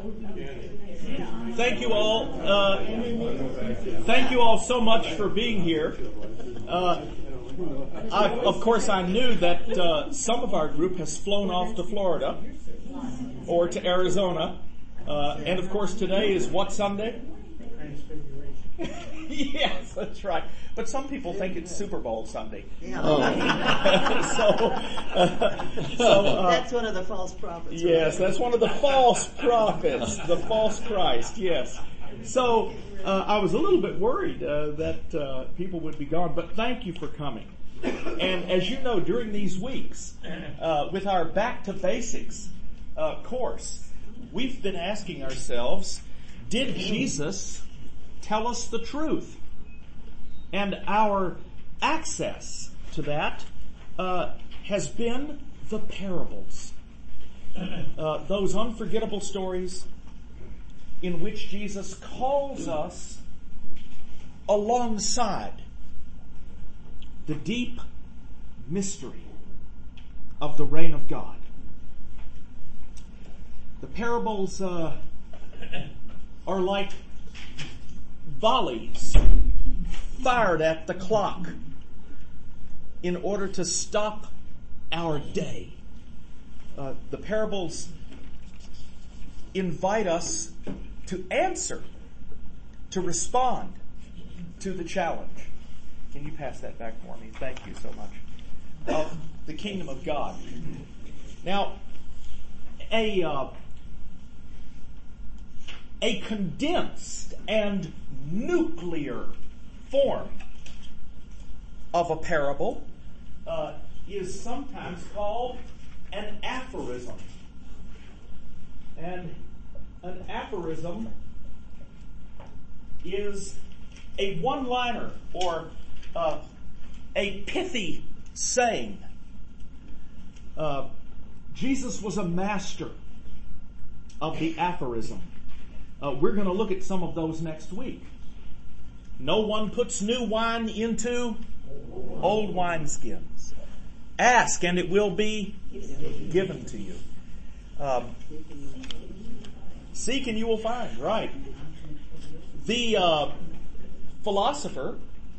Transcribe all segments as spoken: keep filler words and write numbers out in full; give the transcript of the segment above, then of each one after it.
Thank you all. Uh, thank you all so much for being here. Uh, I, of course, I knew that uh, some of our group has flown off to Florida or to Arizona. Uh, and of course, today is what Sunday? Yes, that's right. But some people think it's Super Bowl Sunday. Yeah. Oh. so, uh, so uh, that's one of the false prophets. Yes, that's one of the false prophets, the false Christ. Yes. So uh, I was a little bit worried uh, that uh, people would be gone, but thank you for coming. And as you know, during these weeks, uh, with our Back to Basics uh, course, we've been asking ourselves, did Jesus tell us the truth? And our access to that uh, has been the parables. Uh, those unforgettable stories in which Jesus calls us alongside the deep mystery of the reign of God. The parables uh, are like volleys fired at the clock in order to stop our day. Uh, the parables invite us to answer, to respond to the challenge. Can you pass that back for me? Thank you so much. Of the kingdom of God. Now, a uh, a condensed and nuclear form of a parable uh, is sometimes called an aphorism. And an aphorism is a one-liner or uh, a pithy saying. Uh, Jesus was a master of the aphorism. Uh, we're going to look at some of those next week. No one puts new wine into old wineskins. Ask and it will be given to you. Um, seek and you will find. Right. The uh, philosopher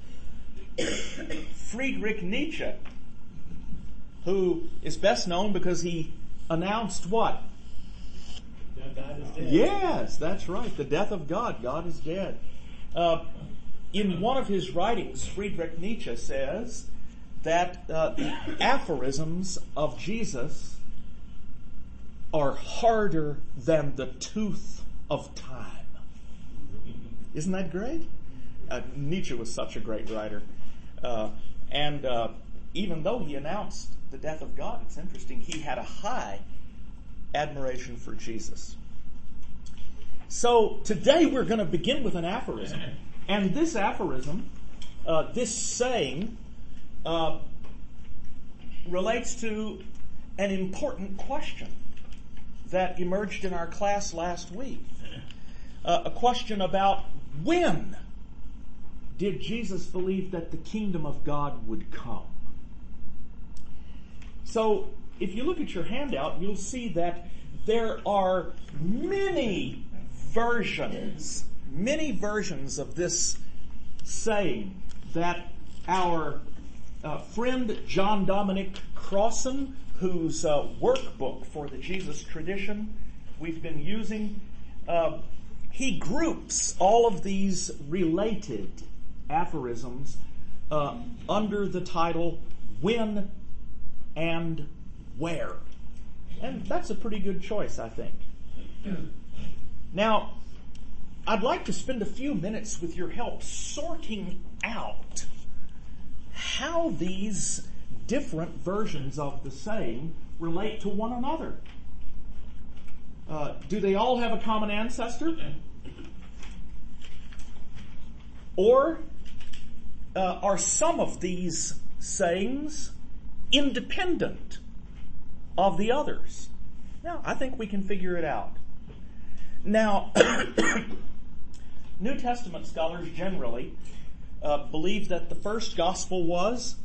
Friedrich Nietzsche, who is best known because he announced what? God is dead. Yes, that's right. The death of God. God is dead. Uh, in one of his writings, Friedrich Nietzsche says that uh, the aphorisms of Jesus are harder than the tooth of time. Isn't that great? Uh, Nietzsche was such a great writer. Uh, and uh, even though he announced the death of God, it's interesting, he had a high admiration for Jesus. So today we're going to begin with an aphorism. And this aphorism, uh, this saying, uh, relates to an important question that emerged in our class last week. Uh, a question about when did Jesus believe that the kingdom of God would come? So if you look at your handout, you'll see that there are many versions, many versions of this saying that our uh, friend John Dominic Crossan, whose uh, workbook for the Jesus tradition we've been using, uh, he groups all of these related aphorisms uh, under the title When and Where. And that's a pretty good choice, I think. Now, I'd like to spend a few minutes with your help sorting out how these different versions of the saying relate to one another. Uh, do they all have a common ancestor? Or uh, are some of these sayings independent of the others? Now, I think we can figure it out. Now, New Testament scholars generally uh, believe that the first gospel was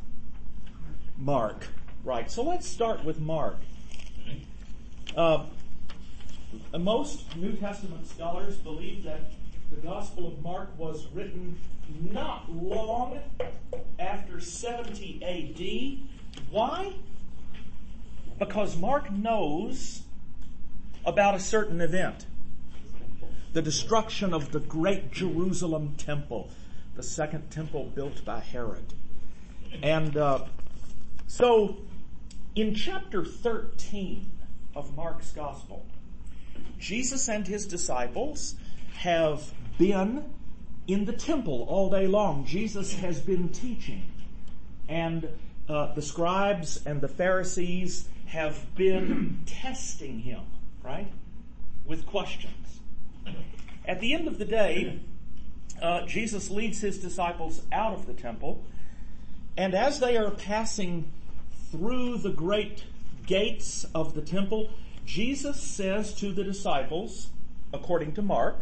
Mark. Right, so let's start with Mark. Uh, most New Testament scholars believe that the Gospel of Mark was written not long after seventy A D. Why? Because Mark knows about a certain event. The destruction of the great Jerusalem temple, the second temple built by Herod. And uh, so, in chapter thirteen of Mark's Gospel, Jesus and his disciples have been in the temple all day long. Jesus has been teaching. And uh, the scribes and the Pharisees have been testing him, right? With questions. At the end of the day, uh, Jesus leads his disciples out of the temple. And as they are passing through the great gates of the temple, Jesus says to the disciples, according to Mark,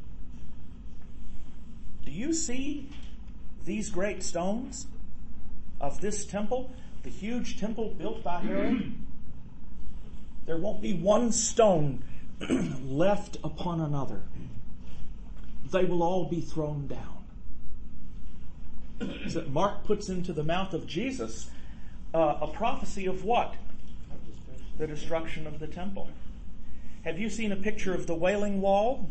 "Do you see these great stones of this temple, the huge temple built by Herod? There won't be one stone left upon another. They will all be thrown down." So Mark puts into the mouth of Jesus uh, a prophecy of what? The destruction of the temple. Have you seen a picture of the Wailing Wall?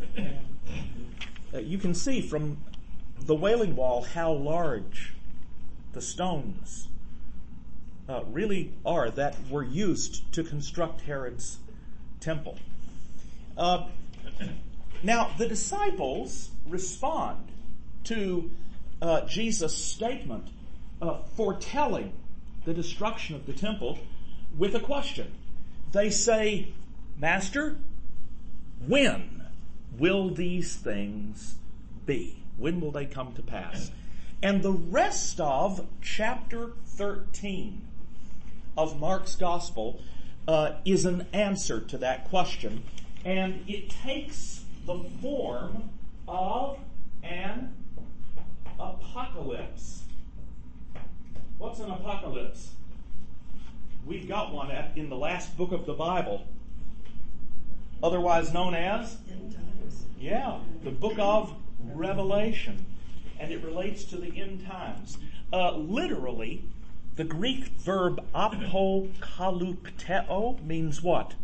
Uh, you can see from the Wailing Wall how large the stones uh, really are that were used to construct Herod's temple. Uh, now, the disciples respond to uh, Jesus' statement uh, foretelling the destruction of the temple with a question. They say, "Master, when will these things be? When will they come to pass?" And the rest of chapter thirteen of Mark's Gospel uh, is an answer to that question. And it takes the form of an apocalypse. What's an apocalypse? We've got one at, in the last book of the Bible, otherwise known as? Yeah, the book of Revelation. And it relates to the end times. Uh, literally, the Greek verb apokalukteo means what?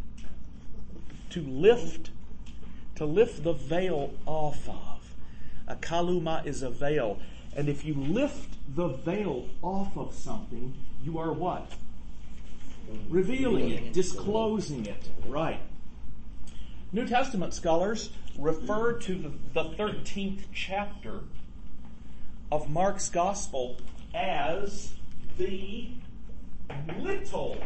To lift, to lift the veil off of. A kaluma is a veil. And if you lift the veil off of something, you are what? Revealing it, disclosing it. Right. New Testament scholars refer to the, the thirteenth chapter of Mark's Gospel as the little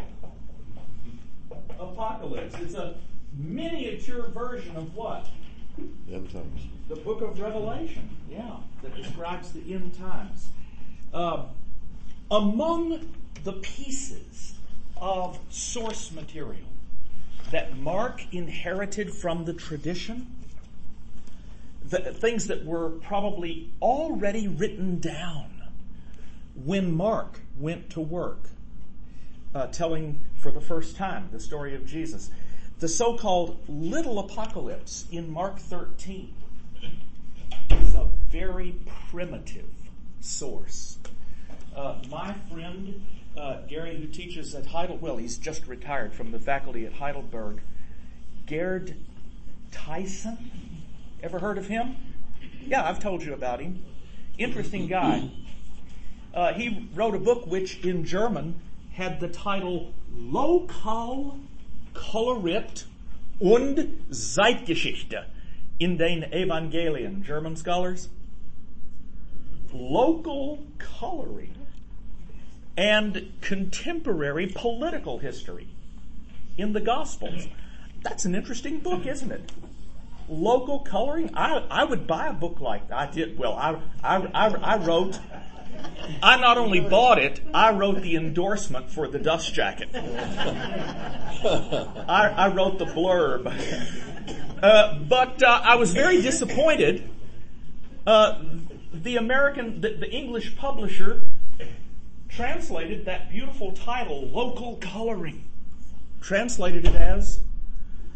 apocalypse. It's a miniature version of what? End times. The book of Revelation, yeah, that describes the end times. Uh, among the pieces of source material that Mark inherited from the tradition, the things that were probably already written down when Mark went to work, uh, telling for the first time the story of Jesus. The so-called little apocalypse in Mark thirteen is a very primitive source. Uh, my friend uh, Gary, who teaches at Heidelberg, well, he's just retired from the faculty at Heidelberg, Gerd Tyson. Ever heard of him? Yeah, I've told you about him. Interesting guy. Uh, he wrote a book which in German had the title Lokal Kolorit und Zeitgeschichte in den Evangelien. German scholars? Local coloring and contemporary political history in the Gospels. That's an interesting book, isn't it? Local coloring. I, I would buy a book like that. I did. Well, I, I, I, I wrote, I not only bought it, I wrote the endorsement for the dust jacket. I, I wrote the blurb. Uh, but uh, I was very disappointed. Uh, the American, the, the English publisher translated that beautiful title, Local Coloring, translated it as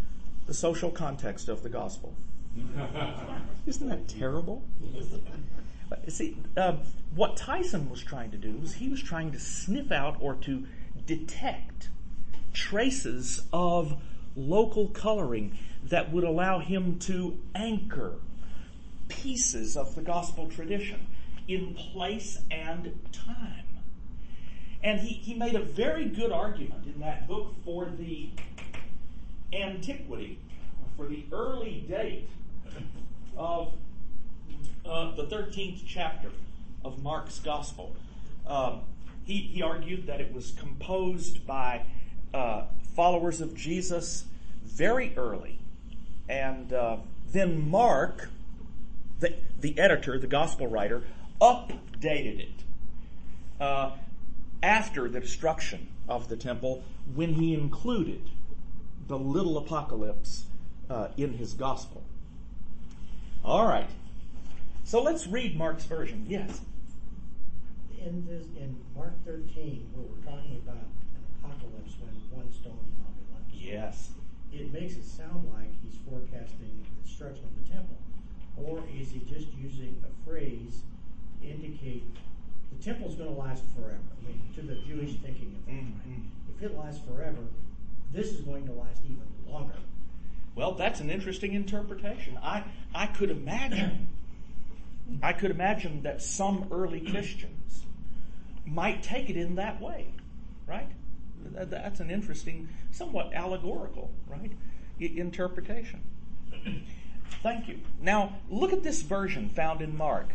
the social context of the gospel. Isn't that terrible? See, uh, what Tyson was trying to do was he was trying to sniff out or to detect traces of local coloring that would allow him to anchor pieces of the gospel tradition in place and time. And he, he made a very good argument in that book for the antiquity, for the early date of uh, the thirteenth chapter of Mark's Gospel. Um, he, he argued that it was composed by uh, followers of Jesus very early. And uh, then Mark, the, the editor, the gospel writer, updated it uh, after the destruction of the temple when he included the little apocalypse uh, in his gospel. All right. So let's read Mark's version. Yes. In this, in Mark thirteen, where we're talking about an apocalypse when one stone is not left. Yes. It makes it sound like he's forecasting the destruction of the temple. Or is he just using a phrase to indicate the temple's going to last forever? I mean, to the Jewish thinking of things, Mm-hmm. right? If it lasts forever, this is going to last even longer. Well, that's an interesting interpretation. I, I could imagine, I could imagine that some early Christians might take it in that way, right? That's an interesting, somewhat allegorical, right, I- interpretation. Thank you. Now, look at this version found in Mark.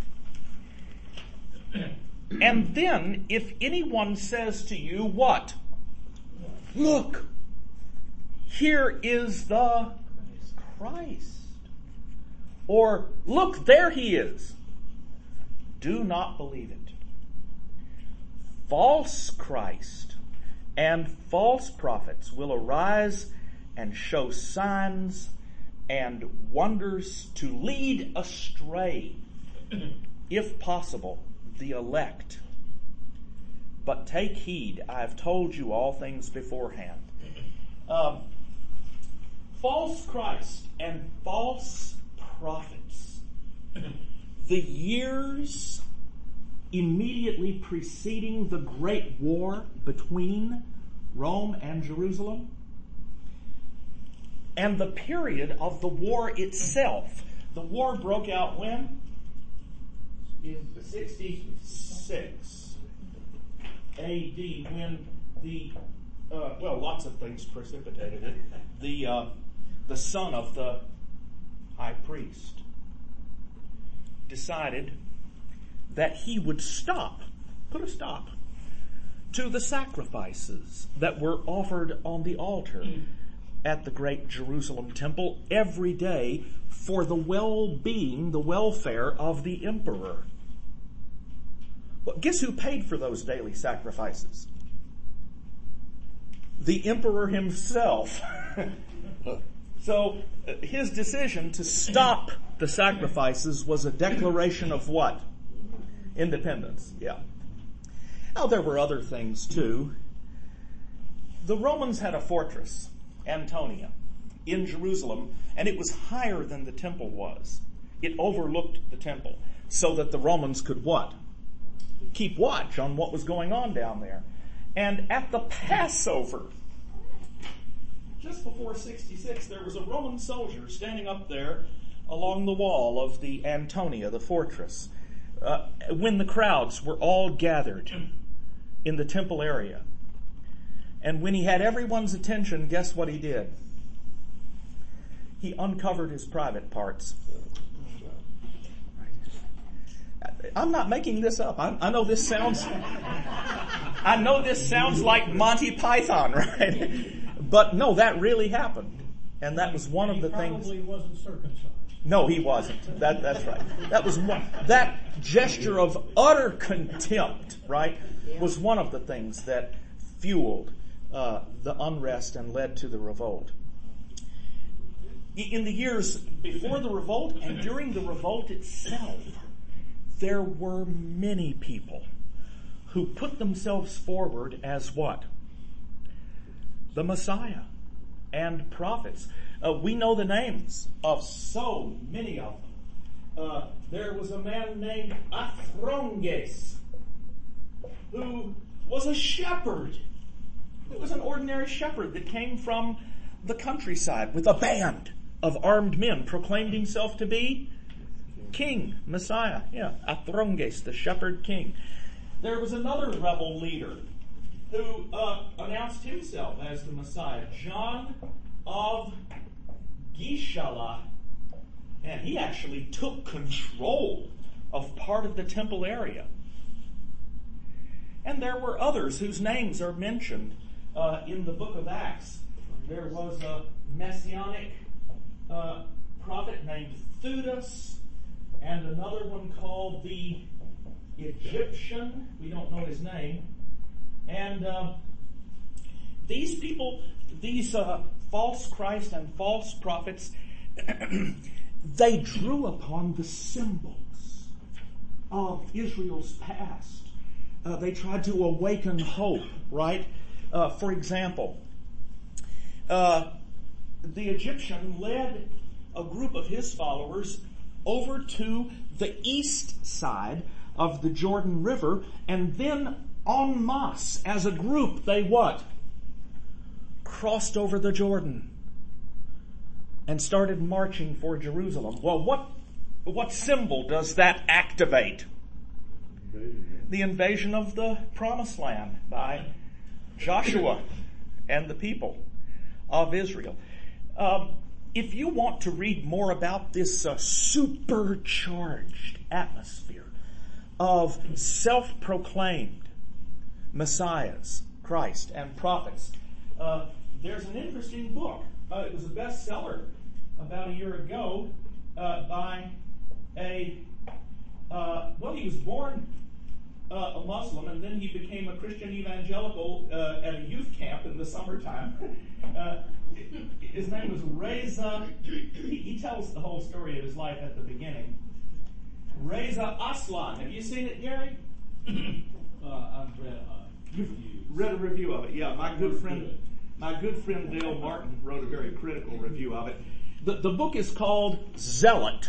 And then, if anyone says to you, what? Look, here is the Christ. Or, look, there he is. Do not believe it. False Christ and false prophets will arise and show signs and wonders to lead astray, if possible, the elect. But take heed, I have told you all things beforehand. Um, false Christ and false prophets. The years immediately preceding the great war between Rome and Jerusalem, and the period of the war itself. The war broke out when? In sixty-six A D, when the, uh, well, lots of things precipitated it. The, uh, the son of the high priest decided that he would stop, put a stop, to the sacrifices that were offered on the altar at the great Jerusalem temple every day for the well-being, the welfare of the emperor. Well, guess who paid for those daily sacrifices? The emperor himself. So uh, his decision to stop the sacrifices was a declaration of what? Independence, yeah. Now there were other things too. The Romans had a fortress, Antonia, in Jerusalem, and it was higher than the temple was. It overlooked the temple, so that the Romans could what? Keep watch on what was going on down there. And at the Passover, just before sixty-six, there was a Roman soldier standing up there along the wall of the Antonia, the fortress, uh, when the crowds were all gathered in the temple area. And when he had everyone's attention, guess what he did? He uncovered his private parts. I'm not making this up. I, I know this sounds, I know this sounds like Monty Python, right? But no, that really happened. And that was one of the things. He probably wasn't circumcised. No, he wasn't. That, that's right. That was one, that gesture of utter contempt, right, was one of the things that fueled uh, the unrest and led to the revolt. In the years before the revolt and during the revolt itself, there were many people who put themselves forward as what? The Messiah and prophets. Uh, we know the names of so many of them. Uh, there was a man named Athronges who was a shepherd. He was an ordinary shepherd that came from the countryside with a band of armed men, proclaimed himself to be king, Messiah. Yeah, Athronges, the shepherd king. There was another rebel leader who uh, announced himself as the Messiah, John of Gischala. And he actually took control of part of the temple area. And there were others whose names are mentioned uh, in the book of Acts. There was a messianic uh, prophet named Theudas, and another one called the Egyptian. We don't know his name. And uh, these people, these uh, false Christ and false prophets, they drew upon the symbols of Israel's past. Uh, they tried to awaken hope, right? Uh, for example, uh, the Egyptian led a group of his followers over to the east side of the Jordan River, and then en masse, as a group, they what? Crossed over the Jordan and started marching for Jerusalem. Well, what, what symbol does that activate? The invasion of the Promised Land by Joshua and the people of Israel. Um, if you want to read more about this uh, supercharged atmosphere of self-proclaimed messiahs, Christ, and prophets, uh, there's an interesting book. Uh, it was a bestseller about a year ago uh, by a, uh, well, he was born uh, a Muslim, and then he became a Christian evangelical uh, at a youth camp in the summertime. uh, his name was Reza. He, he tells the whole story of his life at the beginning. Reza Aslan. Have you seen it, Gary? uh, I've read uh, reviews. Read a review of it. Yeah, my good friend, my good friend Dale Martin wrote a very critical review of it. The, the book is called Zealot,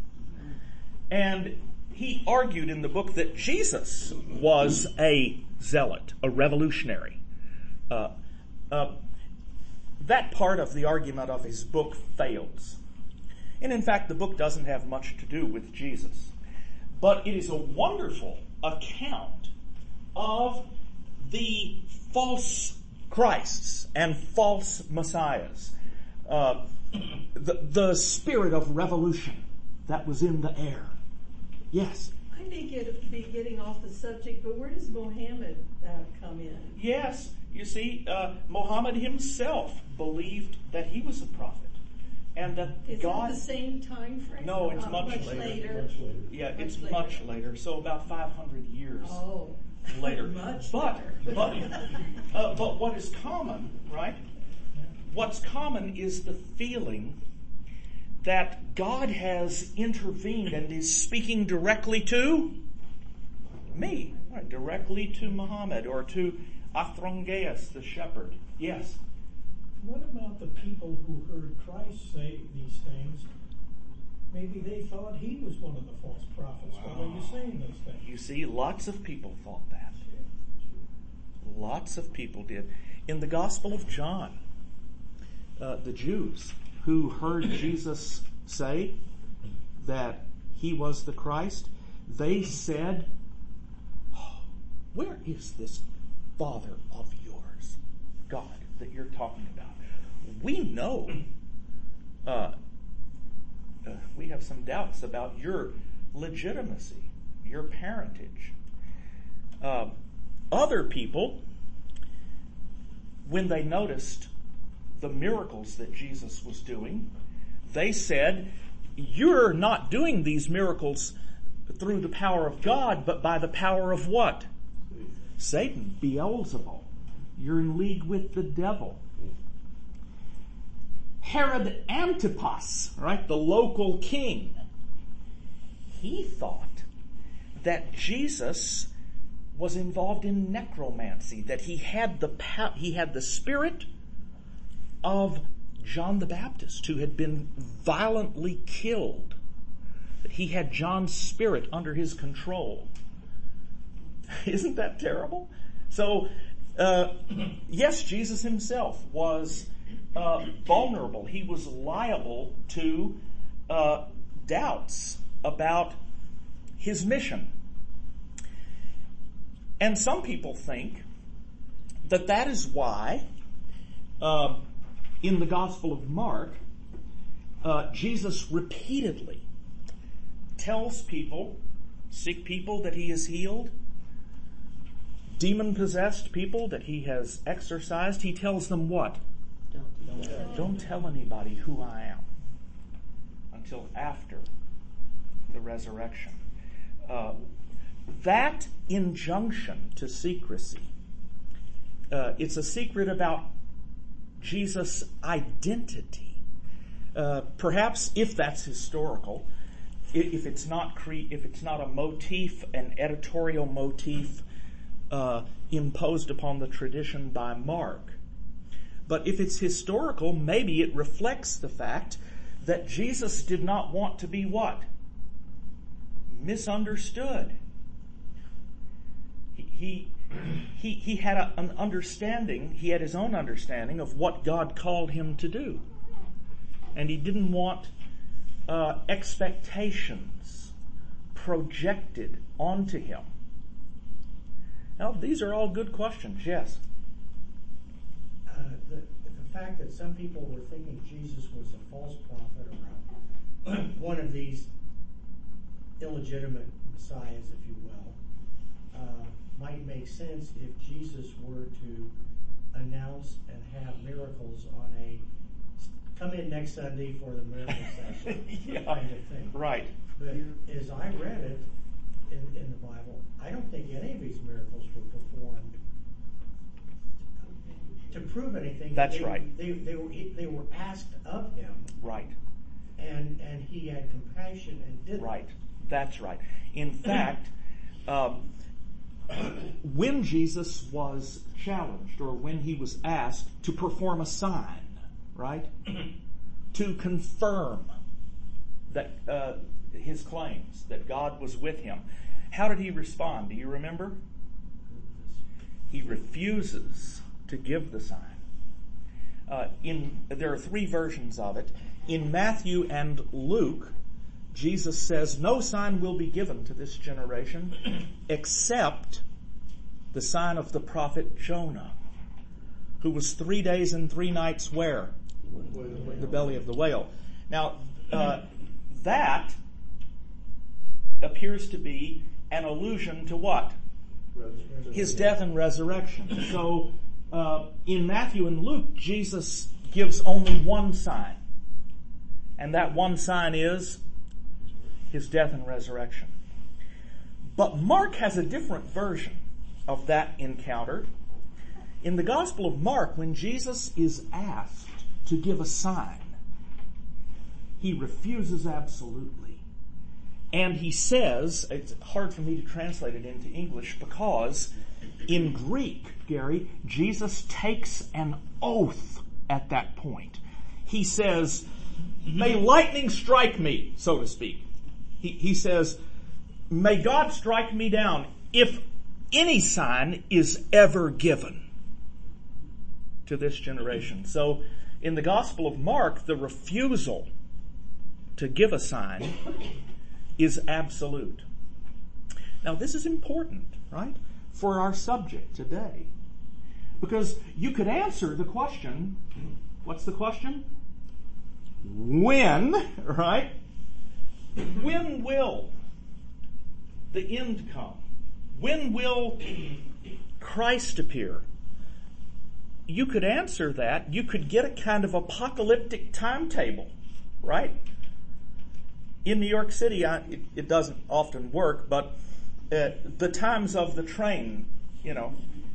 and he argued in the book that Jesus was a zealot, a revolutionary. Uh, uh, that part of the argument of his book fails. And in fact, the book doesn't have much to do with Jesus. But it is a wonderful account of the false Christs and false messiahs. Uh, the, the spirit of revolution that was in the air. Yes? I may get, be getting off the subject, but where does Mohammed uh, come in? Yes. You see, uh, Muhammad himself believed that he was a prophet. And that Is God... it the same time frame? No, it's uh, much, much later. later. Much later. Yeah, Much it's later. much later. So about five hundred years Oh. later. Much but, later. but, uh, but what is common, right? What's common is the feeling that God has intervened and is speaking directly to me, right? Directly to Muhammad or to Athronges, the shepherd. Yes. What about the people who heard Christ say these things? Maybe they thought he was one of the false prophets. Wow. Why are you saying those things? You see, lots of people thought that. Lots of people did. In the Gospel of John, uh, the Jews who heard Jesus say that he was the Christ, they said, oh, where is this Father of yours, God, that you're talking about? We know, uh, uh, we have some doubts about your legitimacy, your parentage. Uh, other people, when they noticed the miracles that Jesus was doing, they said, you're not doing these miracles through the power of God, but by the power of what? Satan, Beelzebul. You're in league with the devil. Herod Antipas, right, the local king, he thought that Jesus was involved in necromancy, that he had the pow- he had the spirit of John the Baptist, who had been violently killed. He had John's spirit under his control. Isn't that terrible? So, uh, yes, Jesus himself was uh, vulnerable. He was liable to uh, doubts about his mission. And some people think that that is why uh, in the Gospel of Mark, uh, Jesus repeatedly tells people, sick people that he has healed, demon-possessed people that he has exorcised. He tells them what? Don't, don't, Don't tell anybody who I am until after the resurrection. Uh, that injunction to secrecy, uh, it's a secret about Jesus' identity. Uh, perhaps if that's historical, if it's not cre- if it's not a motif, an editorial motif uh, imposed upon the tradition by Mark, but if it's historical, maybe it reflects the fact that Jesus did not want to be what? Misunderstood. He he he, he had a, an understanding. He had his own understanding of what God called him to do, and he didn't want uh, expectations projected onto him. Now, these are all good questions. Yes. Uh, the, the fact that some people were thinking Jesus was a false prophet or a, one of these illegitimate messiahs, if you will, uh, might make sense if Jesus were to announce and have miracles on a come in next Sunday for the miracle session Yeah, kind of thing. right. But as I read it in, in the Bible, I don't think any of these miracles were performed to prove anything. That's they, right. They, they, were, they were asked of him, Right. and and he had compassion and did Right. That's right. In fact, um, when Jesus was challenged, or when he was asked to perform a sign, right, to confirm that uh, his claims that God was with him, how did he respond? Do you remember? He refuses to give the sign. Uh, in there are three versions of it. In Matthew and Luke, Jesus says, "No sign will be given to this generation except the sign of the prophet Jonah, who was three days and three nights where? The belly of the whale." Now, uh, that appears to be an allusion to what? His death and resurrection. So, uh, in Matthew and Luke, Jesus gives only one sign. And that one sign is his death and resurrection. But Mark has a different version of that encounter. In the Gospel of Mark, when Jesus is asked to give a sign, he refuses absolutely. And he says, it's hard for me to translate it into English because in Greek, Gary, Jesus takes an oath at that point. He says, "May lightning strike me," so to speak. He, he says, "May God strike me down if any sign is ever given to this generation." So in the Gospel of Mark, the refusal to give a sign is absolute. Now this is important, right, for our subject today. Because you could answer the question, what's the question? When, right? When will the end come? When will Christ appear? You could answer that. You could get a kind of apocalyptic timetable, right? In New York City, I, it, it doesn't often work, but uh, the times of the train, you know,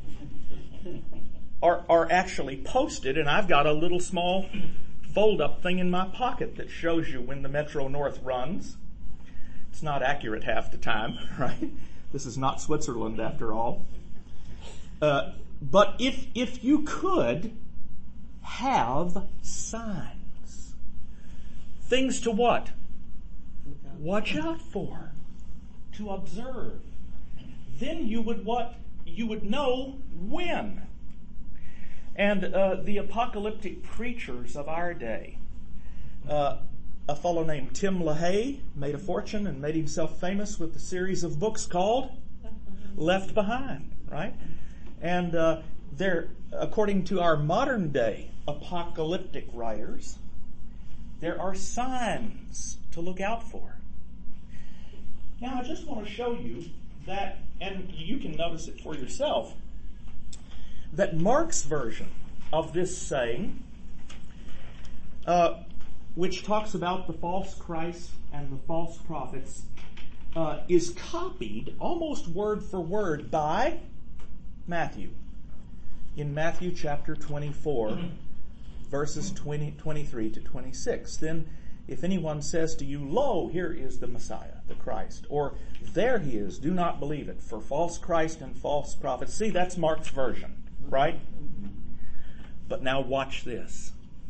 are are actually posted, and I've got a little small fold-up thing in my pocket that shows you when the Metro North runs. It's not accurate half the time, right? This is not Switzerland after all. Uh, but if if you could have signs. Things to what? Watch out for. To observe. Then you would what? You would know when. And uh, the apocalyptic preachers of our day, uh, a fellow named Tim LaHaye made a fortune and made himself famous with a series of books called Left Behind, right? And uh, there, according to our modern day apocalyptic writers, there are signs to look out for. Now, I just want to show you that, and you can notice it for yourself, that Mark's version of this saying, uh, which talks about the false Christ and the false prophets, uh, is copied almost word for word by Matthew. In Matthew chapter twenty-four, verses twenty, twenty-three to twenty-six. Then, if anyone says to you, lo, here is the Messiah, the Christ, or there he is, do not believe it, for false Christ and false prophets. See, that's Mark's version, right? But now watch this.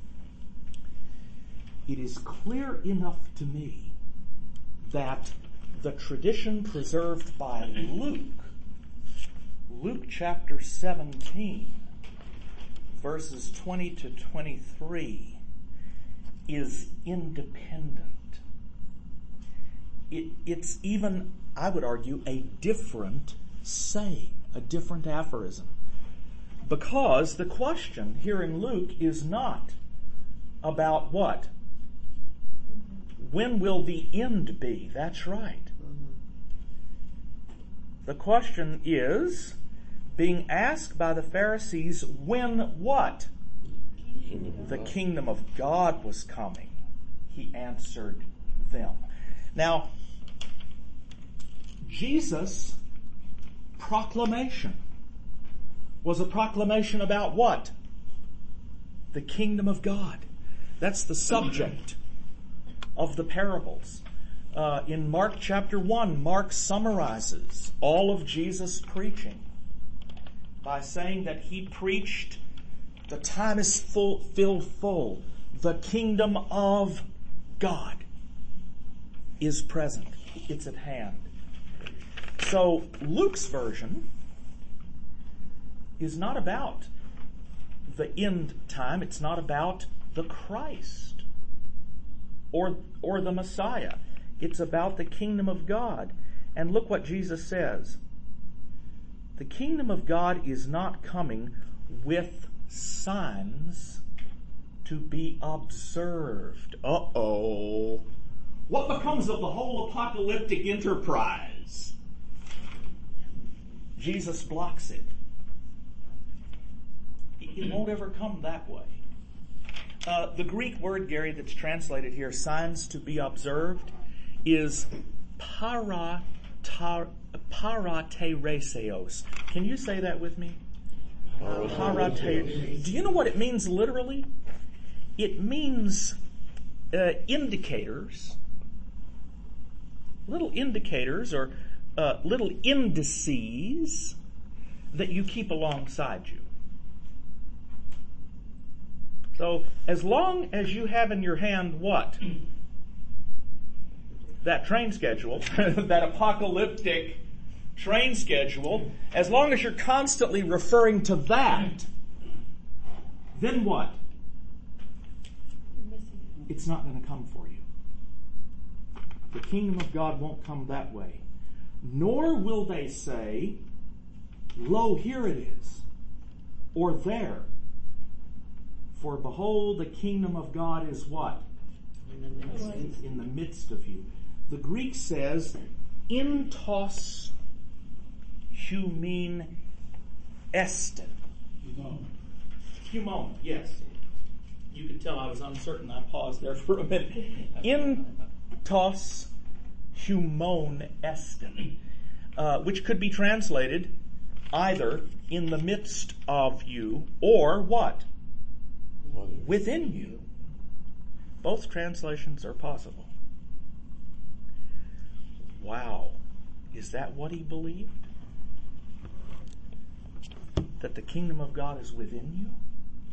It is clear enough to me that the tradition preserved by Luke, Luke chapter seventeen, verses twenty to twenty-three, is independent. It, it's even, I would argue, a different saying, a different aphorism. Because the question here in Luke is not about what? When will the end be? That's right. The question is being asked by the Pharisees when what? The kingdom of God was coming. He answered them. Now, Jesus' proclamation was a proclamation about what? The kingdom of God. That's the subject of the parables. Uh, in Mark chapter one, Mark summarizes all of Jesus' preaching by saying that he preached, the time is full, filled full. The kingdom of God is present. It's at hand. So Luke's version is not about the end time. It's not about the Christ or, or the Messiah. It's about the kingdom of God. And look what Jesus says. The kingdom of God is not coming with signs to be observed. Uh-oh. What becomes of the whole apocalyptic enterprise? Jesus blocks it. It won't ever come that way. Uh, the Greek word, Gary, that's translated here, signs to be observed, is para, tar, paratereseos. Can you say that with me? Parate. Do you know what it means literally? It means uh, indicators, little indicators or uh, little indices that you keep alongside you. So, as long as you have in your hand what? That train schedule, that apocalyptic train schedule, as long as you're constantly referring to that, then what? It's not going to come for you. The kingdom of God won't come that way. Nor will they say, lo, here it is, or there. For behold, the kingdom of God is what? In the midst, in, in the midst of you. The Greek says, entos humin estin. Humon, yes. You could tell I was uncertain. I paused there for a minute. Entos humon estin, uh, which could be translated either in the midst of you or what? Within you. Both translations are possible. Wow. Is that what he believed? That the kingdom of God is within you?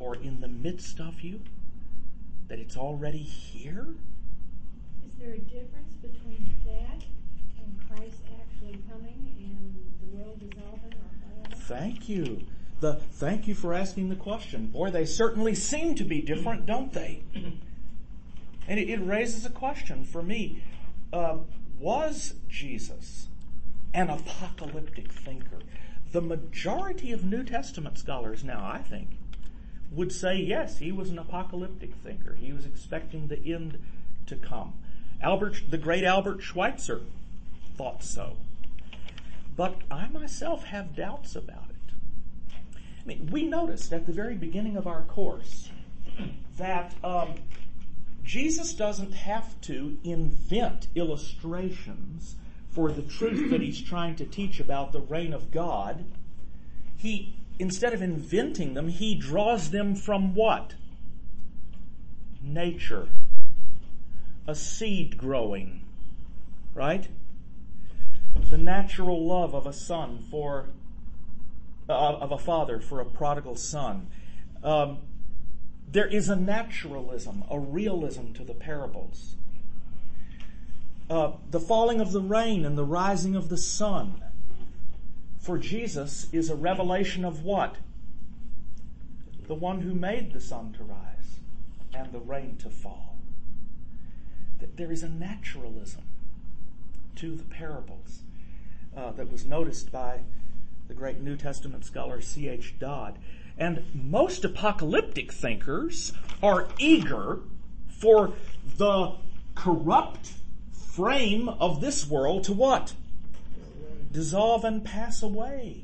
or in the midst of you? That it's already here? Is there a difference between that and Christ actually coming and the world dissolving or whatever? Thank you. The, thank you for asking the question. Boy, they certainly seem to be different, don't they? And it, it raises a question for me. Uh, was Jesus an apocalyptic thinker? The majority of New Testament scholars now, I think, would say yes, he was an apocalyptic thinker. He was expecting the end to come. Albert, the great Albert Schweitzer thought so. But I myself have doubts about it. I mean, we noticed at the very beginning of our course that um, Jesus doesn't have to invent illustrations for the truth that he's trying to teach about the reign of God. He, instead of inventing them, he draws them from what? Nature. A seed growing, right? The natural love of a son for, uh, of a father for a prodigal son. Um, there is a naturalism, a realism to the parables. Uh, the falling of the rain and the rising of the sun for Jesus is a revelation of what? The one who made the sun to rise and the rain to fall. There is a naturalism to the parables uh, that was noticed by the great New Testament scholar C H Dodd. And most apocalyptic thinkers are eager for the corrupt frame of this world to what? Dissolve and pass away.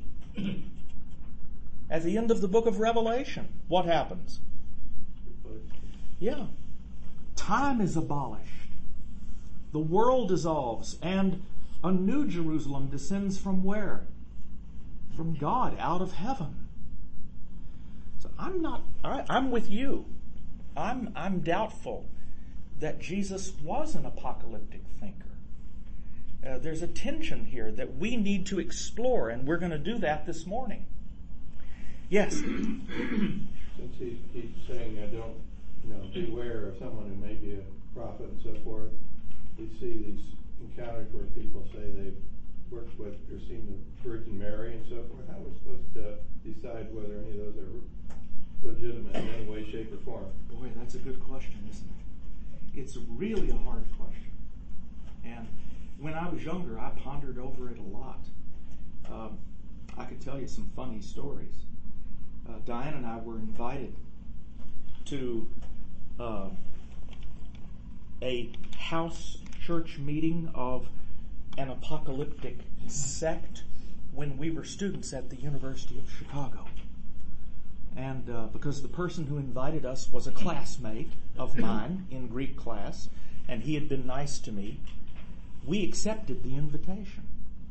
At the end of the book of Revelation, what happens? Yeah. Time is abolished. The world dissolves and a new Jerusalem descends from where? From God, out of heaven. So I'm not, all right, I'm with you. I'm, I'm doubtful that Jesus was an apocalyptic thinker. Uh, there's a tension here that we need to explore, and we're going to do that this morning. Yes? Since he keeps saying, I don't, you know, beware of someone who may be a prophet and so forth, we see these encounters where people say they've worked with or seen the Virgin Mary and so forth. How are we supposed to decide whether any of those are legitimate in any way, shape, or form? Boy, that's a good question, isn't it? It's really a hard question. And when I was younger, I pondered over it a lot. Um, I could tell you some funny stories. Uh, Diane and I were invited to uh, a house church meeting of an apocalyptic sect when we were students at the University of Chicago. And uh, because the person who invited us was a classmate of mine in Greek class, and he had been nice to me, we accepted the invitation.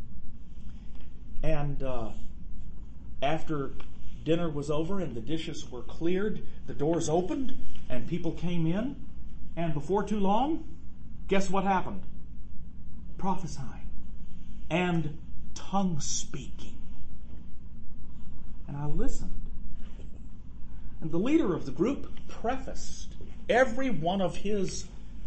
And uh, after dinner was over and the dishes were cleared, the doors opened and people came in, and before too long, guess what happened? Prophesying and tongue speaking. And I listened. And the leader of the group prefaced every one of his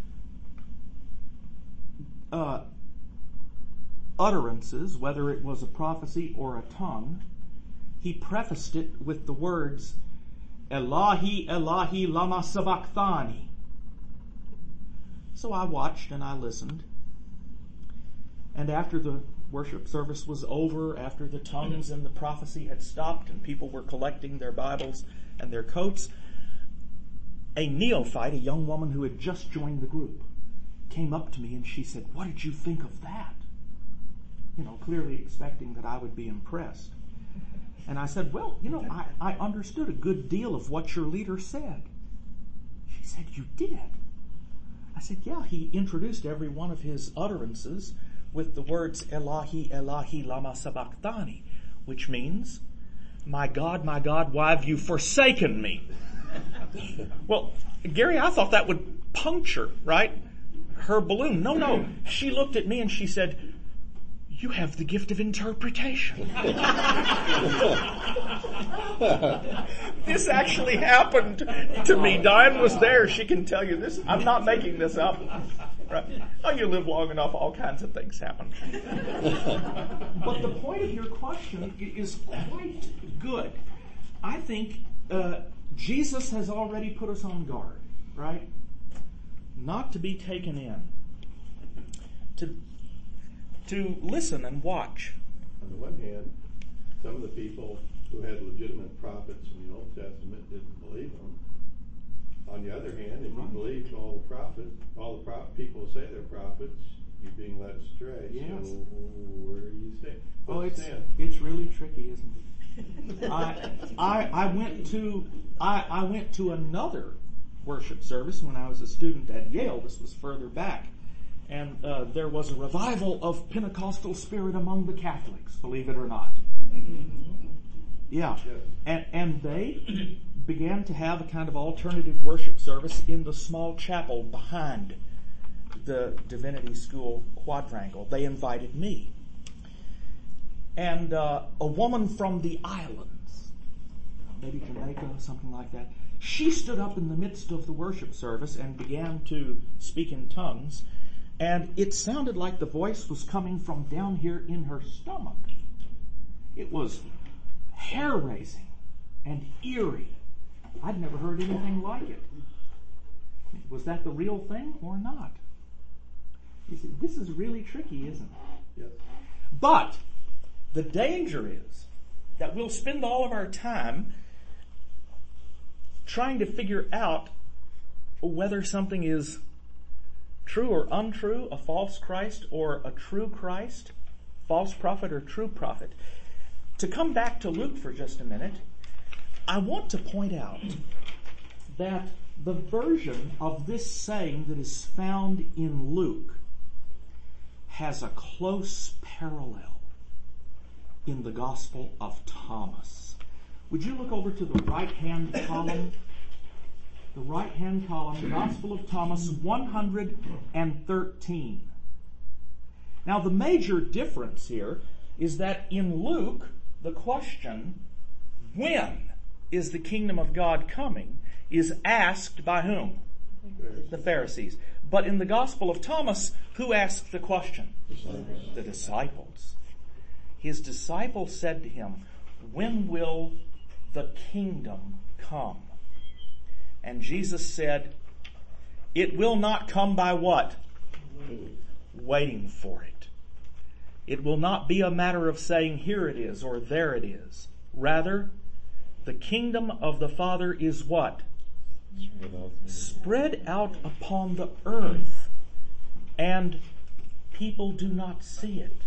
uh, utterances, whether it was a prophecy or a tongue, he prefaced it with the words, Elahi, Elahi, lama sabachthani. So I watched and I listened. And after the worship service was over, after the tongues and the prophecy had stopped and people were collecting their Bibles and their coats, a neophyte, a young woman who had just joined the group, came up to me and she said, "What did you think of that?" You know, clearly expecting that I would be impressed. And I said, "Well, you know, I, I understood a good deal of what your leader said." She said, "You did?" I said, "Yeah, he introduced every one of his utterances with the words, Elahi, Elahi, lama sabachthani, which means, my God, my God, why have you forsaken me?" Well, Gary, I thought that would puncture, right, her balloon. No, no. She looked at me and she said, "You have the gift of interpretation." This actually happened to me. Diane was there. She can tell you this. I'm not making this up. Right? Oh, you live long enough, all kinds of things happen. But the point of your question is quite good. I think uh, Jesus has already put us on guard, right? Not to be taken in. To, to listen and watch. On the one hand, some of the people who had legitimate prophets in the Old Testament didn't believe them. On the other hand, if you believe all the prophets, all the pro- people who say they're prophets, you're being led astray. Yes. So where do you stand? Oh, it's stand? it's really tricky, isn't it? I, I I went to I, I went to another worship service when I was a student at Yale. This was further back, and uh, there was a revival of Pentecostal spirit among the Catholics. Believe it or not. Yeah, and and they began to have a kind of alternative worship service in the small chapel behind the Divinity School quadrangle. They invited me. And uh, a woman from the islands, maybe Jamaica, something like that, she stood up in the midst of the worship service and began to speak in tongues, and it sounded like the voice was coming from down here in her stomach. It was hair-raising and eerie. I'd never heard anything like it. Was that the real thing or not? You see, this is really tricky, isn't it? Yes. But the danger is that we'll spend all of our time trying to figure out whether something is true or untrue, a false Christ or a true Christ, false prophet or true prophet. To come back to Luke for just a minute, I want to point out that the version of this saying that is found in Luke has a close parallel in the Gospel of Thomas. Would you look over to the right-hand column? The right-hand column, Gospel of Thomas, one hundred thirteen. Now, the major difference here is that in Luke, the question, when is the kingdom of God coming, is asked by whom? The Pharisees. But in the Gospel of Thomas, who asked the question? Disciples. The disciples. His disciples said to him, when will the kingdom come? And Jesus said, it will not come by what? Waiting for it. It will not be a matter of saying, here it is or there it is. Rather, the kingdom of the Father is what? Spread out upon the earth, and people do not see it.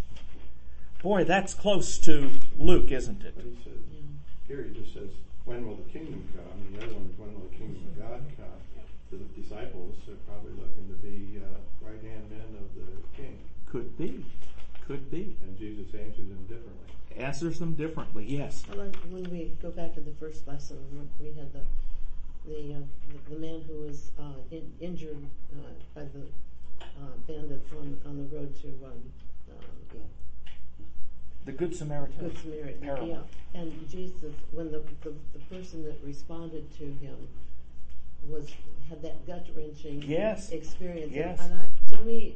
Boy, that's close to Luke, isn't it? But he says, here he just says, when will the kingdom come? And the other one is, when will the kingdom of God come? The disciples are probably looking to be uh, right-hand men of the king. Could be. Could be. And Jesus answers them differently. Answers them differently, yes. I like when we go back to the first lesson, we had the the uh, the, the man who was uh, in, injured uh, by the uh, bandits on on the road to um, um, The Good Samaritan. Good Samaritan. parable. Yeah, and Jesus, when the, the the person that responded to him was had that gut wrenching Yes. experience, Yes. and I, to me,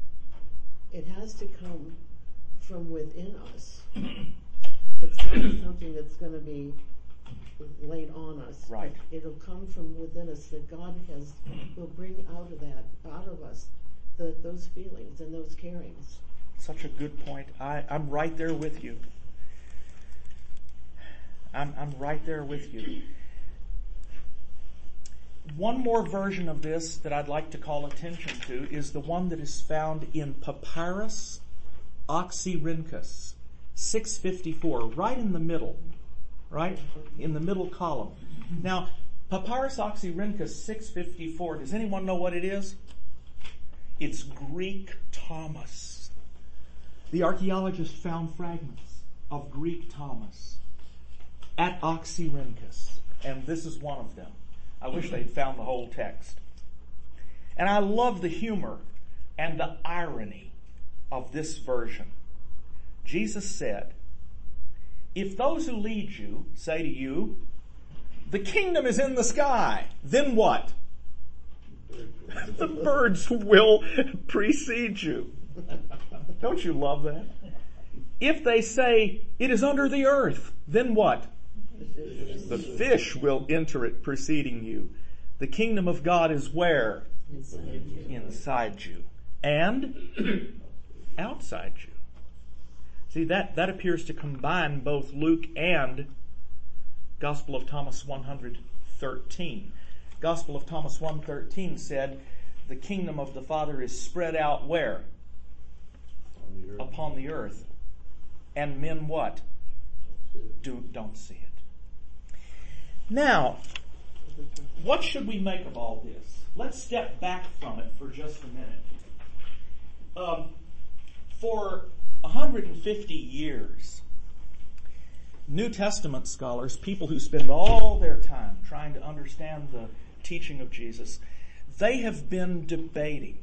it has to come from within us. It's not something that's going to be laid on us. Right. It'll come from within us that God has will bring out of that, out of us, the, those feelings and those carings. Such a good point. I, I'm right there with you. I'm, I'm right there with you. One more version of this that I'd like to call attention to is the one that is found in Papyrus Oxyrhynchus, six fifty-four, right in the middle, right? In the middle column. Now, Papyrus Oxyrhynchus six fifty-four, does anyone know what it is? It's Greek Thomas. The archaeologist found fragments of Greek Thomas at Oxyrhynchus, and this is one of them. I wish they'd found the whole text. And I love the humor and the irony of this version. Jesus said, if those who lead you say to you, the kingdom is in the sky, then what? The birds will precede you. Don't you love that? If they say it is under the earth, then what? The fish will enter it preceding you. The kingdom of God is where? Inside you. Inside you. And outside you. See, that, that appears to combine both Luke and Gospel of Thomas one thirteen. Gospel of Thomas one thirteen said, the kingdom of the Father is spread out where? On the earth. Upon the earth. And men what? Do, don't see it. Now, what should we make of all this? Let's step back from it for just a minute. Um, for one hundred fifty years, New Testament scholars, people who spend all their time trying to understand the teaching of Jesus, they have been debating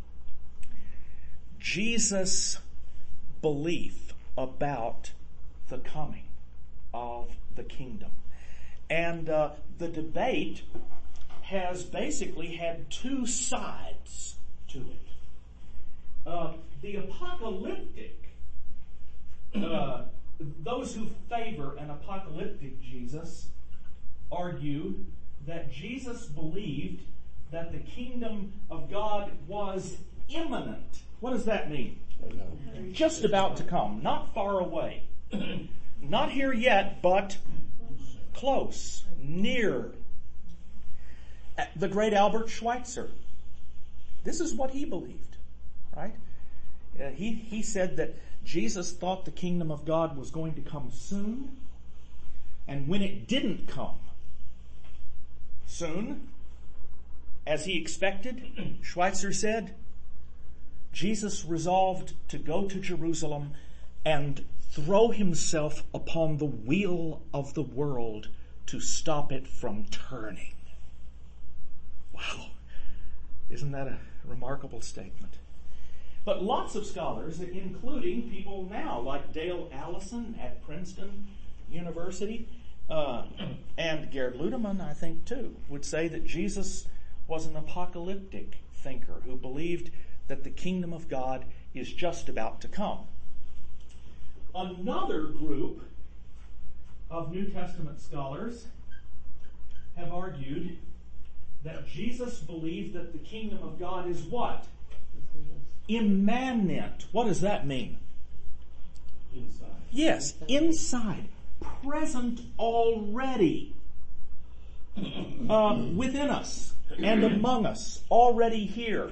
Jesus' belief about the coming of the kingdom. And uh, the debate has basically had two sides to it. Uh, the apocalyptic, uh, those who favor an apocalyptic Jesus argue that Jesus believed that the kingdom of God was imminent. What does that mean? Just about to come, not far away. Not here yet, but close, near. The great Albert Schweitzer, this is what he believed, right? Uh, he, he said that Jesus thought the kingdom of God was going to come soon, and when it didn't come soon, as he expected, Schweitzer said, Jesus resolved to go to Jerusalem and throw himself upon the wheel of the world to stop it from turning. Wow. Isn't that a remarkable statement? But lots of scholars, including people now like Dale Allison at Princeton University, uh, and Gerd Ludemann, I think too, would say that Jesus was an apocalyptic thinker who believed that the kingdom of God is just about to come. Another group of New Testament scholars have argued that Jesus believed that the kingdom of God is what? Immanent. What does that mean? Inside. Yes, inside. Present already. Uh, within us and among us. Already here.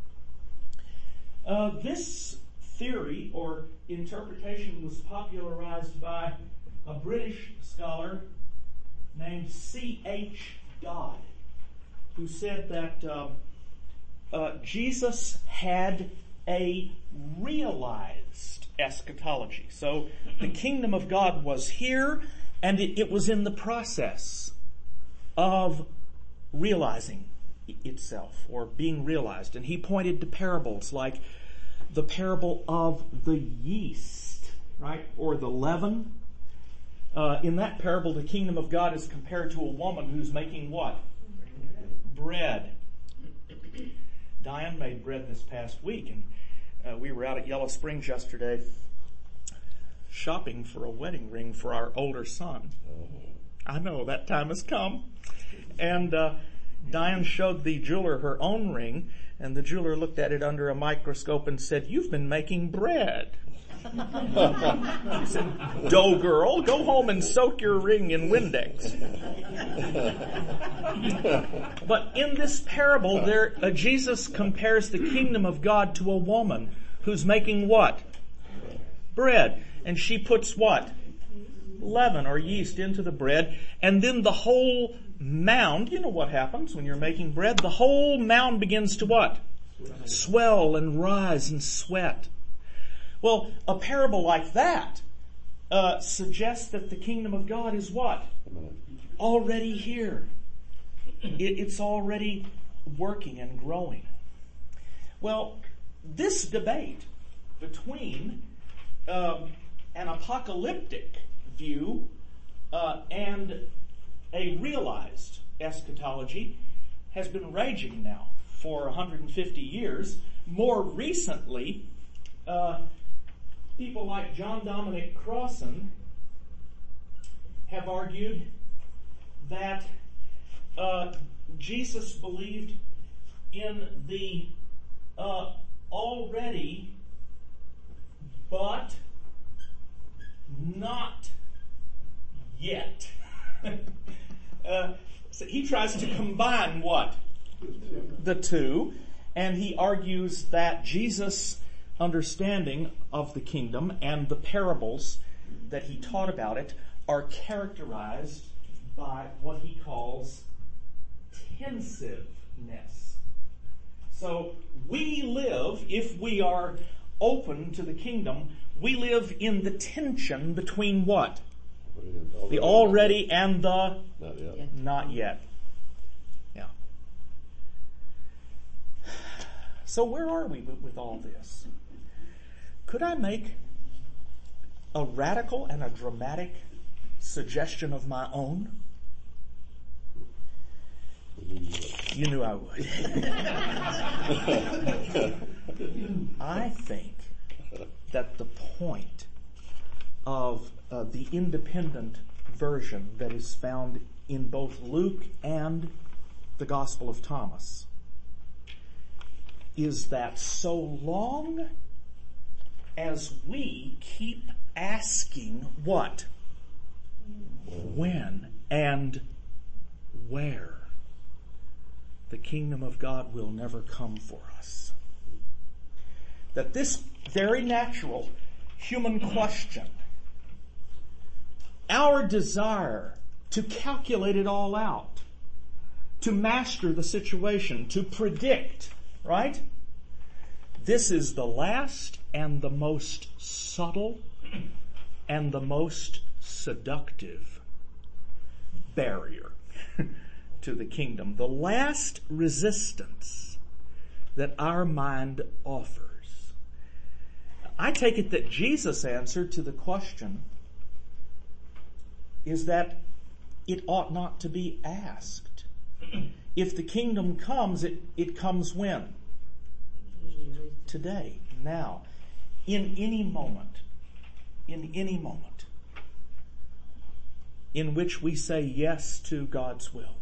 Uh, this theory or interpretation was popularized by a British scholar named C H Dodd, who said that uh, uh, Jesus had a realized eschatology. So the kingdom of God was here, and it, it was in the process of realizing itself or being realized. And he pointed to parables like the parable of the yeast, right? Or the leaven. Uh, in that parable, the kingdom of God is compared to a woman who's making what? Bread. Diane made bread this past week, and uh, we were out at Yellow Springs yesterday shopping for a wedding ring for our older son. I know, that time has come. And uh, Diane showed the jeweler her own ring, and the jeweler looked at it under a microscope and said, "You've been making bread." She said, "Dough girl, go home and soak your ring in Windex." But in this parable, there uh, Jesus compares the kingdom of God to a woman who's making what? Bread. And she puts what? Leaven or yeast into the bread, and then the whole mound, you know what happens when you're making bread, the whole mound begins to what? Swell and rise and sweat. Well, a parable like that uh, suggests that the kingdom of God is what? Already here. It, it's already working and growing. Well, this debate between um, an apocalyptic view uh, and a realized eschatology has been raging now for one hundred fifty years. More recently, uh, people like John Dominic Crossan have argued that uh, Jesus believed in the uh, already but not yet. uh, so he tries to combine what? The two. And he argues that Jesus' understanding of the kingdom and the parables that he taught about it are characterized by what he calls tensiveness. So we live, if we are open to the kingdom, we live in the tension between what? The already and the Not yet. not yet. Yeah. So where are we with all this? Could I make a radical and a dramatic suggestion of my own? You knew I would. I think that the point of uh, the independent version that is found in both Luke and the Gospel of Thomas is that so long as we keep asking what, when, and where, the kingdom of God will never come for us. That this very natural human question, our desire to calculate it all out, to master the situation, to predict, right? This is the last and the most subtle and the most seductive barrier to the kingdom. The last resistance that our mind offers. I take it that Jesus' answer to the question is that it ought not to be asked. If the kingdom comes, it, it comes when? Today, now, in any moment, in any moment in which we say yes to God's will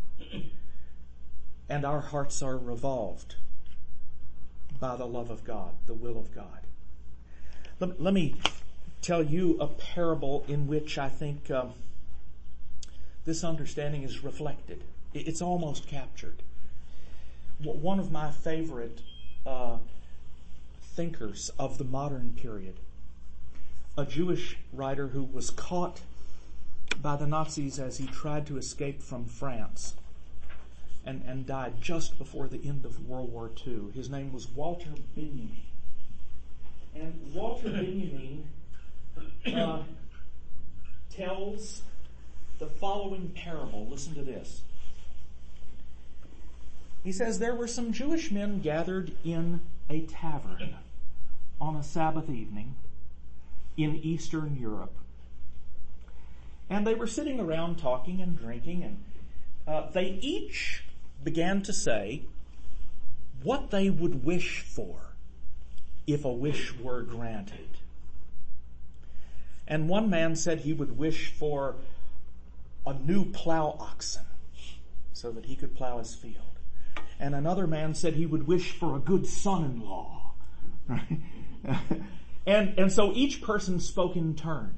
and our hearts are revolved by the love of God, the will of God. Let, let me tell you a parable in which I think um, this understanding is reflected. It's almost captured. One of my favorite uh, thinkers of the modern period, a Jewish writer who was caught by the Nazis as he tried to escape from France and, and died just before the end of World War Two. His name was Walter Benjamin. And Walter Benjamin uh, tells the following parable. Listen to this. He says, there were some Jewish men gathered in a tavern on a Sabbath evening in Eastern Europe. And they were sitting around talking and drinking, and uh, they each began to say what they would wish for if a wish were granted. And one man said he would wish for a new plow oxen so that he could plow his field. And another man said he would wish for a good son-in-law. Right? and, and so each person spoke in turn.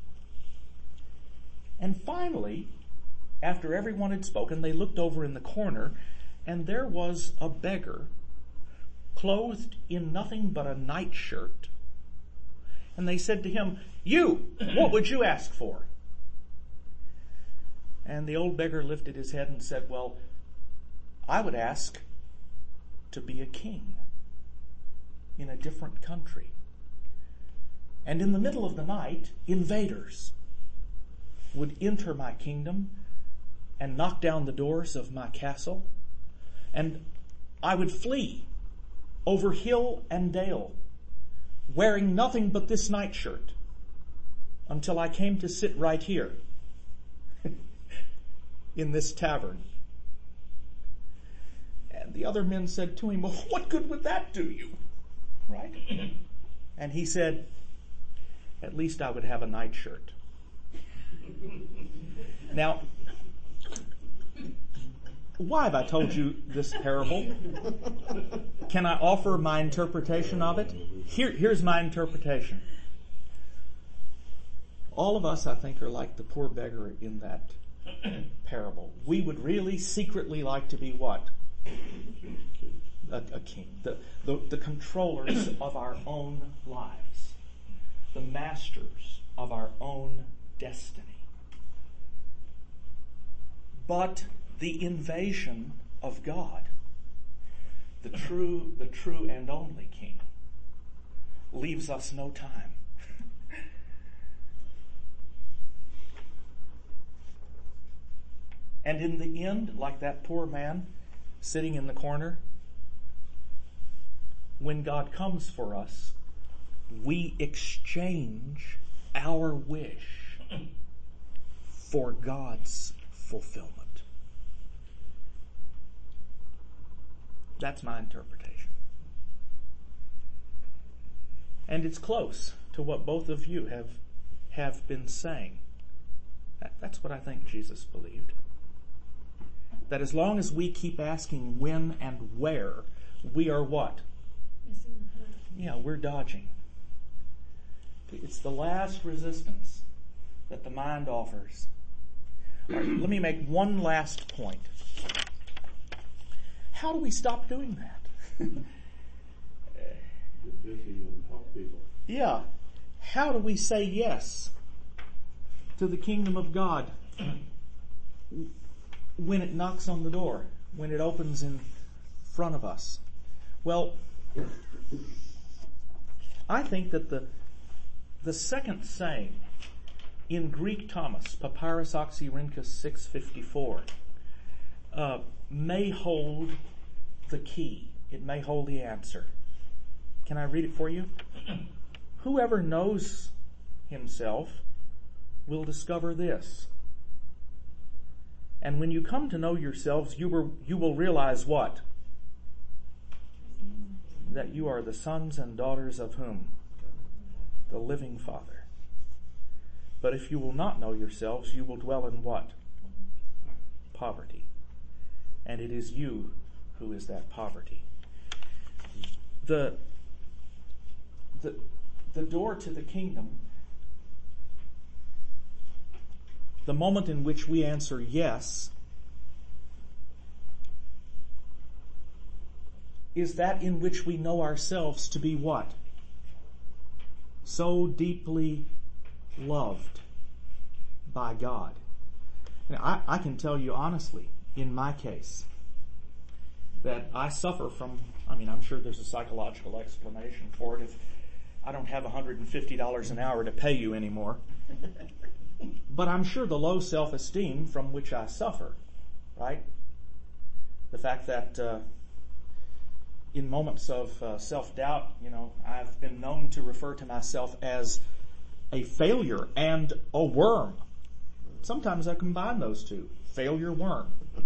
And finally, after everyone had spoken, they looked over in the corner, and there was a beggar clothed in nothing but a nightshirt. And they said to him, "You, what would you ask for?" And the old beggar lifted his head and said, "Well, I would ask to be a king in a different country. And in the middle of the night, invaders would enter my kingdom and knock down the doors of my castle, and I would flee over hill and dale, wearing nothing but this nightshirt, until I came to sit right here in this tavern. And the other men said to him, well, what good would that do you? Right? And he said, at least I would have a nightshirt. Now, why have I told you this parable? Can I offer my interpretation of it? Here, here's my interpretation. All of us, I think, are like the poor beggar in that parable. We would really secretly like to be what? A, a king. The, the, the controllers of our own lives. The masters of our own destiny. But the invasion of God, the true, the true and only King, leaves us no time. And in the end, like that poor man sitting in the corner, when God comes for us, we exchange our wish for God's fulfillment. That's my interpretation. And it's close to what both of you have, have been saying. That, that's what I think Jesus believed. That as long as we keep asking when and where, we are what? Yeah, we're dodging. It's the last resistance that the mind offers. All right, let me make one last point. How do we stop doing that? Get busy and help people. Yeah. How do we say yes to the kingdom of God when it knocks on the door, when it opens in front of us? Well, I think that the the second saying in Greek Thomas, Papyrus Oxyrhynchus six fifty-four, uh, may hold the key. It may hold the answer. Can I read it for you? Whoever knows himself will discover this. And when you come to know yourselves, you will, you will realize what? That you are the sons and daughters of whom? The living Father. But if you will not know yourselves, you will dwell in what? Poverty. And it is you who is that poverty. The, the, the door to the kingdom, the moment in which we answer yes, is that in which we know ourselves to be what? So deeply loved by God. Now, I, I can tell you honestly, in my case, that I suffer from, I mean, I'm sure there's a psychological explanation for it if I don't have one hundred fifty dollars an hour to pay you anymore. But I'm sure the low self-esteem from which I suffer, right? The fact that uh, in moments of uh, self-doubt, you know, I've been known to refer to myself as a failure and a worm. Sometimes I combine those two. Failure, worm.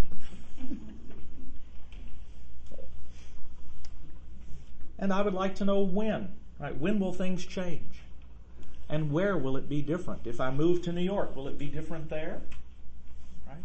And I would like to know when, right? When will things change? And where will it be different? If I move to New York, will it be different there? Right?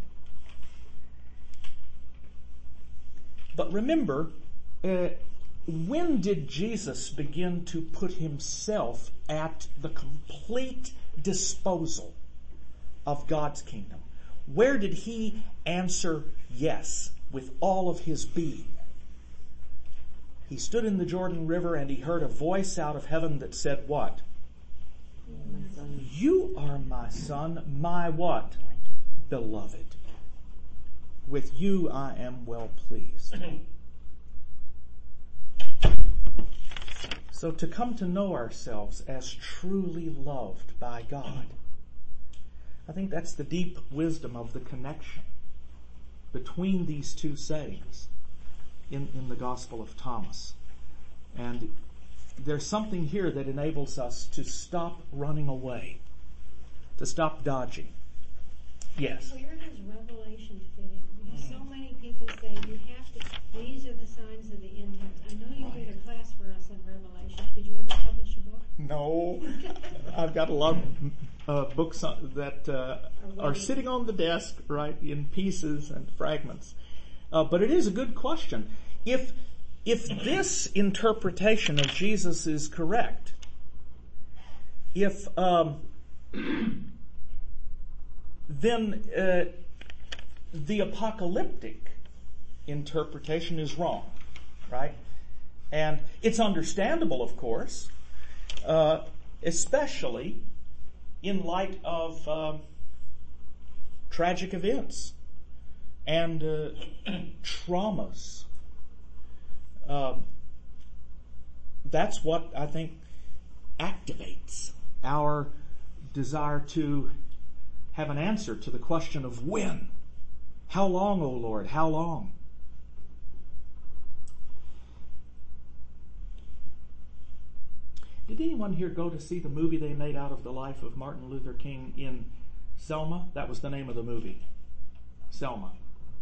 But remember, uh, when did Jesus begin to put himself at the complete disposal of God's kingdom? Where did he answer yes with all of his being? He stood in the Jordan River and he heard a voice out of heaven that said what? You are my son, my what? Beloved. With you I am well pleased. So to come to know ourselves as truly loved by God, I think that's the deep wisdom of the connection between these two sayings in, in the Gospel of Thomas. And there's something here that enables us to stop running away to stop dodging. Yes. Where does Revelation fit in? Because so many people say you have to, these are the signs of the end times. I know you did a class for us on Revelation. Did you ever publish a book? No. I've got a lot of uh, books that uh, are sitting on the desk, right, in pieces and fragments. Uh, but it is a good question. If if this interpretation of Jesus is correct, if um, then uh, the apocalyptic interpretation is wrong, right? And it's understandable, of course, uh, especially in light of uh, tragic events and uh, traumas. Uh, that's what I think activates our desire to have an answer to the question of when. How long, O Lord? How long? Did anyone here go to see the movie they made out of the life of Martin Luther King in Selma? That was the name of the movie. Selma.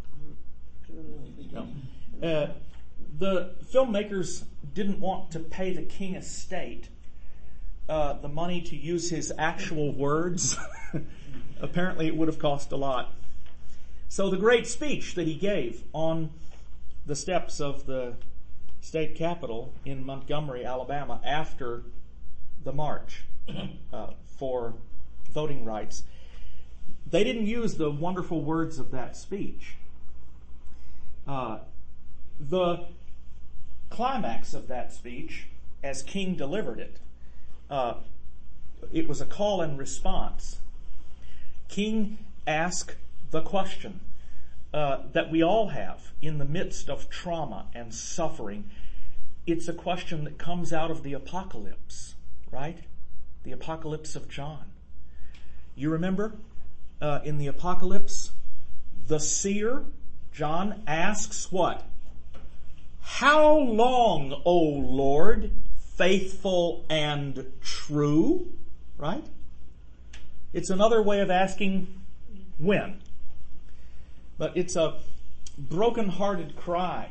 No. Uh, the filmmakers didn't want to pay the King estate uh, the money to use his actual words. Apparently it would have cost a lot. So the great speech that he gave on the steps of the state capitol in Montgomery, Alabama, after the march uh, for voting rights, they didn't use the wonderful words of that speech. Uh, the climax of that speech, as King delivered it, uh, it was a call and response. King asked the question uh, that we all have in the midst of trauma and suffering. It's a question that comes out of the apocalypse, right? The apocalypse of John. You remember uh, in the apocalypse, the seer, John, asks what? How long, O Lord, faithful and true? Right? It's another way of asking when. But it's a broken-hearted cry.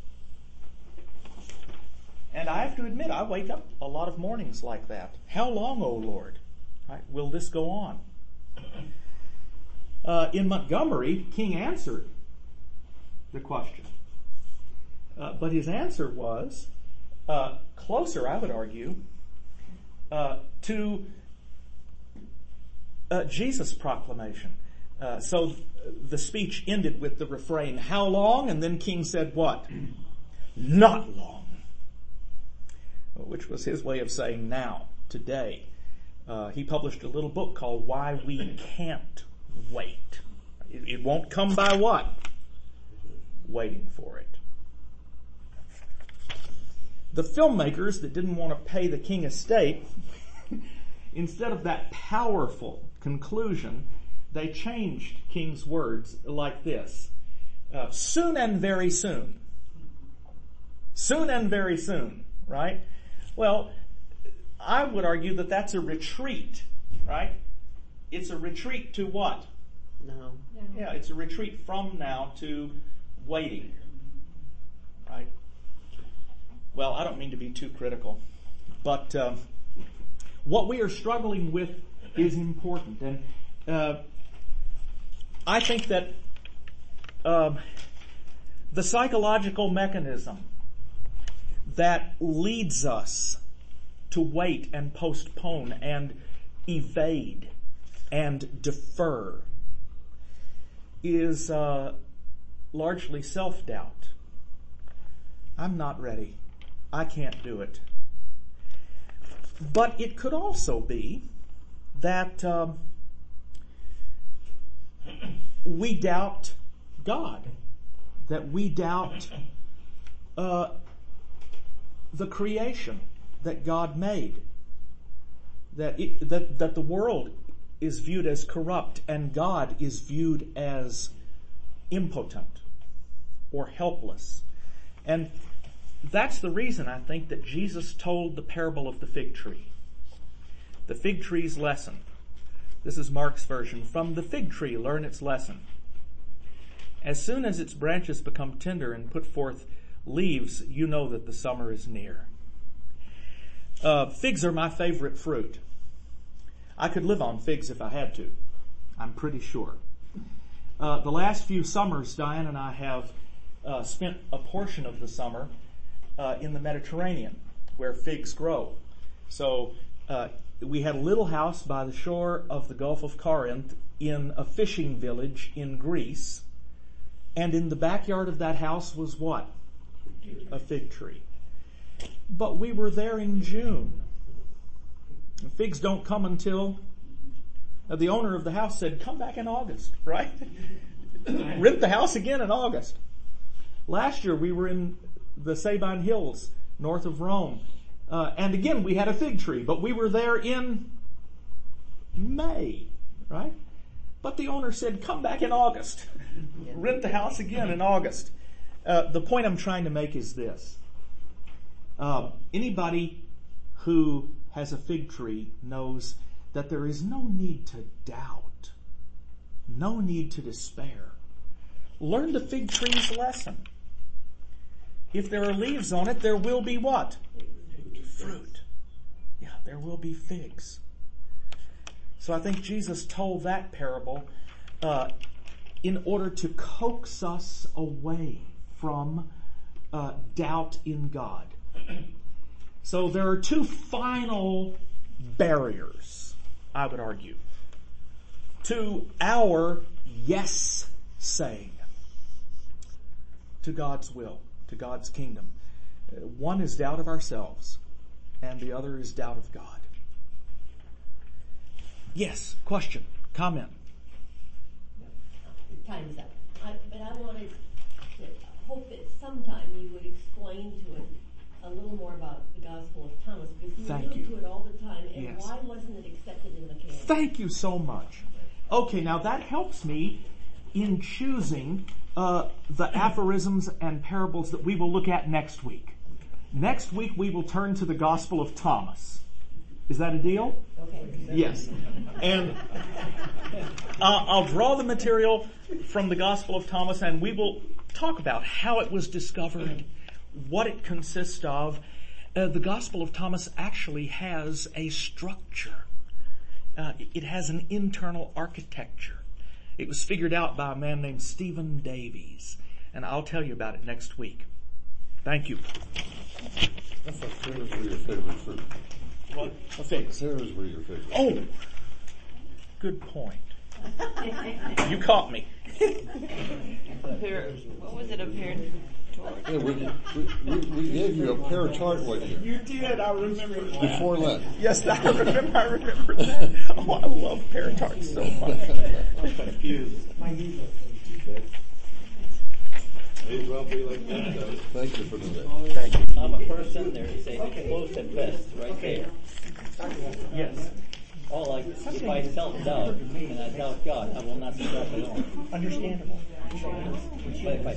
And I have to admit, I wake up a lot of mornings like that. How long, O Lord? Right? Will this go on? Uh, in Montgomery, King answered the question. Uh, but his answer was uh, closer, I would argue, uh, to uh, Jesus' proclamation. Uh, so the speech ended with the refrain, how long? And then King said what? Not long. Which was his way of saying now, today. Uh, he published a little book called Why We Can't Wait. It, it won't come by what? Waiting for it. The filmmakers that didn't want to pay the King estate, instead of that powerful conclusion, they changed King's words like this. Uh, soon and very soon. Soon and very soon, right? Well, I would argue that that's a retreat, right? It's a retreat to what? No. No. Yeah, it's a retreat from now to waiting, right? Well, I don't mean to be too critical, but um, what we are struggling with is important. And uh, I think that um, the psychological mechanism that leads us to wait and postpone and evade and defer is uh, largely self-doubt. I'm not ready. I can't do it. But it could also be that um, we doubt God, that we doubt uh, the creation that God made, that, it, that that the world is viewed as corrupt and God is viewed as impotent or helpless. And that's the reason I think that Jesus told the parable of the fig tree. The fig tree's lesson This is Mark's version. From the fig tree, learn its lesson. As soon as its branches become tender and put forth leaves, you know that the summer is near. Uh, figs are my favorite fruit. I could live on figs if I had to. I'm pretty sure. Uh, the last few summers, Diane and I have uh, spent a portion of the summer uh, in the Mediterranean, where figs grow. So uh, we had a little house by the shore of the Gulf of Corinth in a fishing village in Greece. And in the backyard of that house was what? A fig tree. But we were there in June. The figs don't come until uh, the owner of the house said, come back in August, right? Rent the house again in August. Last year we were in the Sabine Hills, north of Rome. Uh, and again we had a fig tree, but we were there in May, right? But the owner said, come back in August. Rent the house again in August. Uh, the point I'm trying to make is this. Uh, anybody who has a fig tree knows that there is no need to doubt. No need to despair. Learn the fig tree's lesson. If there are leaves on it, there will be what? Fruit. Yeah, there will be figs. So I think Jesus told that parable uh, in order to coax us away from uh, doubt in God. So there are two final barriers, I would argue, to our yes saying to God's will, to God's kingdom. One is doubt of ourselves, and the other is doubt of God. Yes, question, comment. Time's up. I, but I wanted to hope that sometime you would explain to us a little more about the Gospel of Thomas, because you Thank allude you. to it all the time, and Yes. why wasn't it accepted in the canon? Thank you so much. Okay, now that helps me in choosing uh, the aphorisms and parables that we will look at next week. Next week we will turn to the Gospel of Thomas. Is that a deal? Okay. Yes. And uh, I'll draw the material from the Gospel of Thomas, and we will talk about how it was discovered, what it consists of. Uh, the Gospel of Thomas actually has a structure. Uh, it has an internal architecture. It was figured out by a man named Stephen Davies, and I'll tell you about it next week. Thank you. I thought pears were your favorite fruit. What? I thought pears were your favorite. Oh, good point. You caught me. Pear, what was it, a pear tart? Yeah, we, we, we, we gave you a pear tart one year. You did, I remember that. Before Lent. Yes, I remember, I remember that. Oh, I love pear tarts so much. May as well be like that, though. Thank you for the Thank you. I'm a person, there's a explosive vest right there. Yes. All I, if I self-doubt and I doubt God, I will not stop at all. Understandable. But if I